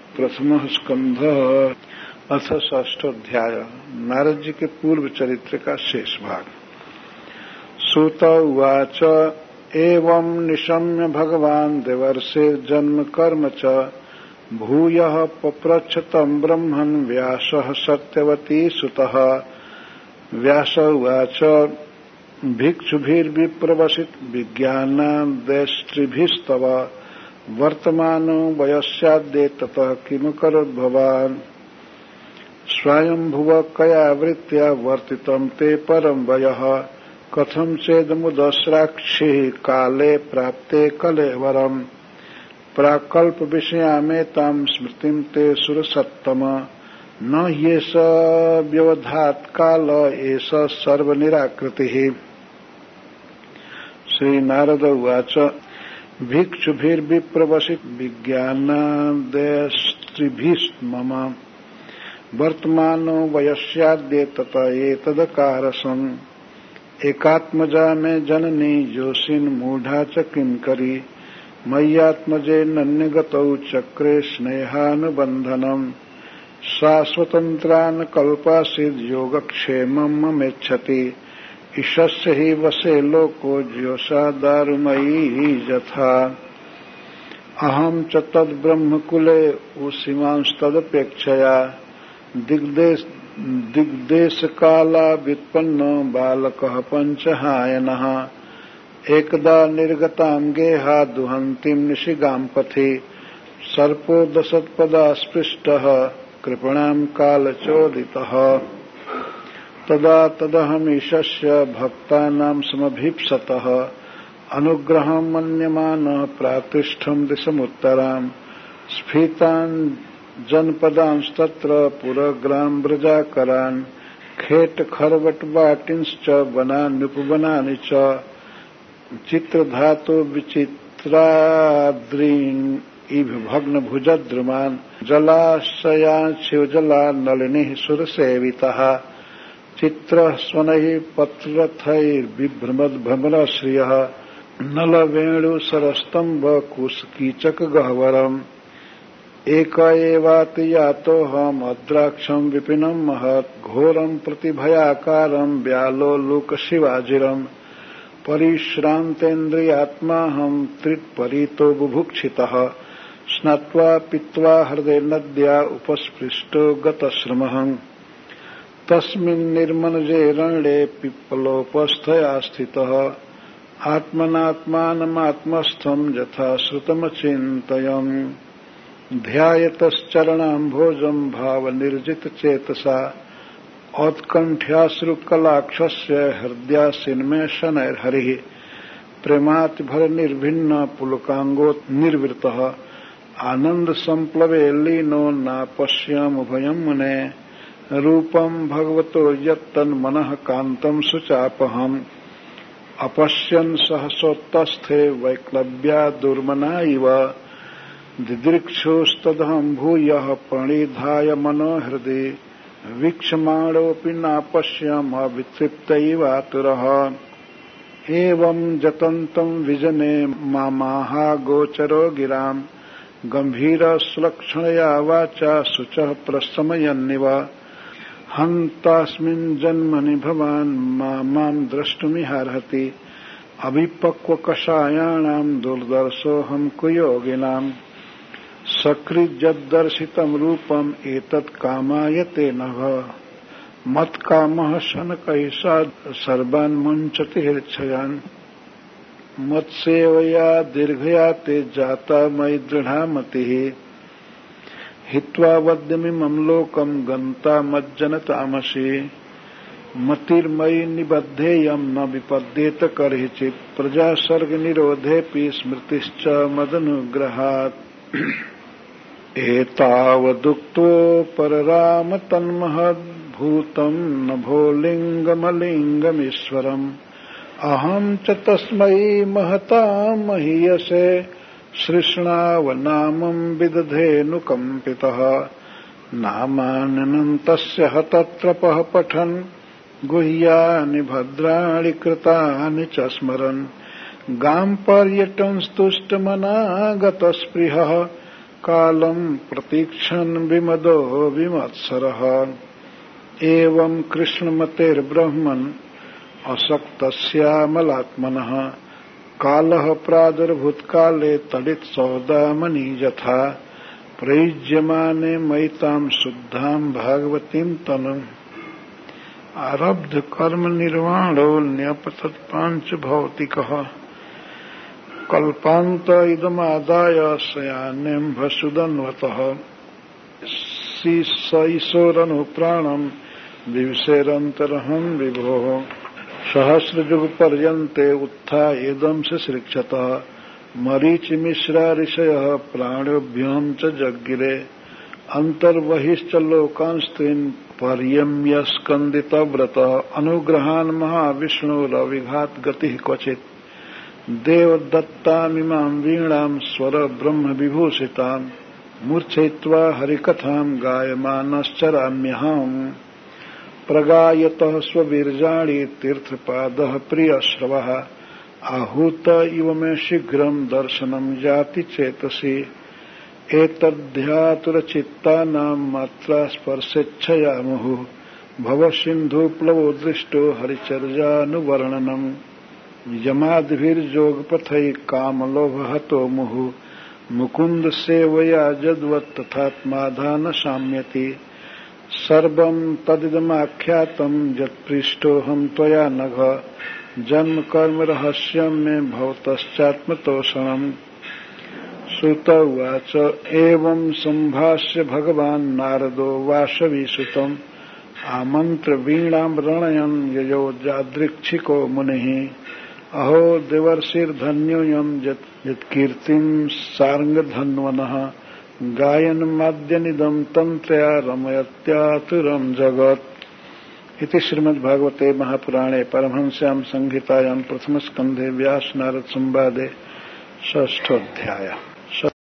प्रथम स्कंध अथ षष्ठाध्याय। नारद जी के पूर्व चरित्र का शेष भाग। सूत उवाच एवं निशम्य भगवान् देवर्षे जन्म कर्म च भूयः पप्रच्छतं ब्रह्मन् व्यासः सत्यवती सुतः। व्यास उवाच भिक्षुभिर्विप्रवसित विज्ञानादेष्ट्रिभिस्तव वर्तमानो वयस्याद्य ततः किम करोत् भवान्। स्वयंभुव कयावृत्त्या वर्तितं ते परं वयः कथं चेदमुदस्राक्षिः काले प्राप्ते कलेवरम्। प्राकल्प विषयामेतां स्मृतिं ते सुरसत्तम न ह्येष व्यवधात् काल एष सर्वनिराकृतिः। श्री नारद उवाच भिक्षुभिर्विप्रवसित विज्ञानादेष्ट्रिभिर्मम वर्तमानो वयस्याद्य ततः एतदकारसम्। एकात्मजा मे जननी योषिन् मूढ़ा च किंकरी मय्यात्मजे नन्यगतौ चक्रे स्नेहानुबन्धनम्। सा स्वतन्त्रान् कल्पासीद् योगक्षेमं ममेच्छति ईशस्य हि वसे लोको ज्योषा दारुमयी यथा। अहं च तद्ब्रह्मकुले उसीमांस्तदपेक्षया दिग्देशकाला व्युत्पन्नो बालकः पञ्चहायनः। एकदा निर्गतां गेहा दुहन्तीं निशिगां पथि सर्पो दशत्पदा स्पृष्टः कृपणां कालचोदितः। तदा तदहमीशस्य भक्तानां समभीप्सतः अनुग्रहं मन्यमानः प्रातिष्ठं दिशमुत्तरां। स्फीतान् जनपदांस्तत्र पुरग्रां व्रजाकरान् खेटखर्वटवाटिंश्च वनान्युपवनानि च चित्रधातु विचित्राद्रीन् इव भग्नभुजद्रुमान् जलाशयान् शिवजलानलिनीः सुरसेवितः। चित्रः स्वनैः पत्ररथैर्बिभ्रमद्भ्रमरश्रियः नलवेणुसरस्तम्भ कुशकीचकगह्वरम्। एक एवाति यातोऽहम् अद्राक्षं विपिनं महत् घोरं प्रतिभयाकारं व्यालोलुकशिवाजिरम्। परिश्रान्तेन्द्रियात्माहं त्रिट्परीतो बुभुक्षितः स्नात्वा पीत्वा हृदय नद्या उपस्पृष्टो गतश्रमः। तस्मिन् निर्मनजे रण्ये पिप्पलोपस्थया स्थितः आत्मनात्मानमात्मस्थं यथा श्रुतमचिन्तयन्। ध्यायतश्चरणाम्भोजं भावनिर्जितचेतसा औत्कण्ठ्याश्रुकलाक्षस्य हृदयासीन्मे शनैर्हरिः। प्रेमातिभरनिर्भिन्न पुलकाङ्गोन्निर्वृतः आनन्दसम्प्लवे लीनो नापश्यामुभयं मुने। रूपं भगवतो यत्तन्मनः कान्तं सुचापहम् अपश्यन् सहसोत्तस्थे वैक्लव्या दुर्मना इव। दिदृक्षुस्तदहं भूयः प्रणिधाय मनो हृदि वीक्षमाणोऽपि नापश्यमवितृप्तैवातुरः। एवं जतन्तं विजने मामाहागोचरो गिराम् गम्भीरसुलक्षणया वाचा शुचः प्रशमयन्निव। हन्तास्मिन् जन्मनि भवान् मां द्रष्टुमिहार्हति अभिपक्वकषायाणां दुर्दर्शोऽहं कुयोगिनाम्। सकृज्यद्दर्शितं रूपम् एतत् कामायते नभ मत्कामः शनकैः सर्वान् मुञ्चति हृच्छयान्। मत्सेवया दीर्घया ते जाता मयि दृढा मतिः हित्वा वद्यमिमं लोकं गन्ता मज्जनतामसि। मतिर्मयि निबद्धेयं न विपद्येत कर्हिचित् प्रजासर्गनिरोधेऽपि स्मृतिश्च मदनुग्रहात्। एतावदुक्तो परराम तन्महद्भूतं नभो लिङ्गमलिङ्गमीश्वरम्। अहं च तस्मै महतां महीयसे सृष्णावनामं विदधेऽनुकम्पितः। नामान्यनन्तस्य हतत्रपः पठन् गुह्यानि भद्राणि कृतानि च स्मरन्। गां पर्यटंस्तुष्टमनागतस्पृहः कालम् प्रतीक्षन् विमदो विमत्सरः एवं कृष्णमतेर्ब्रह्मन् असक्तस्यामलात्मनः कालः प्रादुर्भूतकाले तडित्सौदामनि यथा प्रयुज्यमाने मयितां शुद्धां भागवतीं तनुम् आरब्ध कर्म निर्वाणो न्यपतत्पांच भौतिकः कल्पान्त इदमादाय शयानेऽम्भसुदन्वतः ईश्वरनुप्राणम् विविशेरन्तरहं विभोः सहस्रयुगपर्यन्ते उत्थायेदं सृक्षतः मरीचिमिश्रा ऋषयः प्राणिभ्यां च जज्ञिरे अंतर्बहिश्च लोकांस्त्रीन् पर्यम्य स्कन्दितव्रतः अनुग्रहान् महाविष्णुरविघात गतिः क्वचित् देवदत्तामिमां वीणां स्वर ब्रह्म विभूषितां मूर्छयित्वा हरिकथां गायमानश्चराम्यहम् प्रगायतः स्ववीर्याणि तीर्थपादः प्रियश्रवः आहूत इव मे शीघ्रं दर्शनं जाति चेतसि एतद्ध्यातुरचित्तानां मात्रा स्पर्शेच्छया मुहुः भवसिन्धुप्लवो दृष्टो हरिचर्यानुवर्णनम् यमादिभिर्योगपथैः कामलोभहतो मुहुः मुकुन्द सेवया यद्वत् तथात्माधान शाम्यति सर्वं तदिदमाख्यातं यत्पृष्टोऽहं त्वया नघ जन्म कर्म रहस्यं मे भवतश्चात्मतोषणम् सुत उवाच एवं सम्भाष्य भगवान् नारदो वासवीसुतम् आमन्त्र वीणां रणयन् ययो जादृच्छिको मुनिः अहो देवर्षिर्धन्योऽयं यत्कीर्तिं सार्ङ्गधन्वनः गायनमाद्यनिदं तन्त्रया रमयत्यातुरं जगत् इति श्रीमद्भागवते महापुराणे परमहंस्यां संहितायां प्रथमस्कन्धे व्यास नारद संवादे षष्ठोऽध्यायः।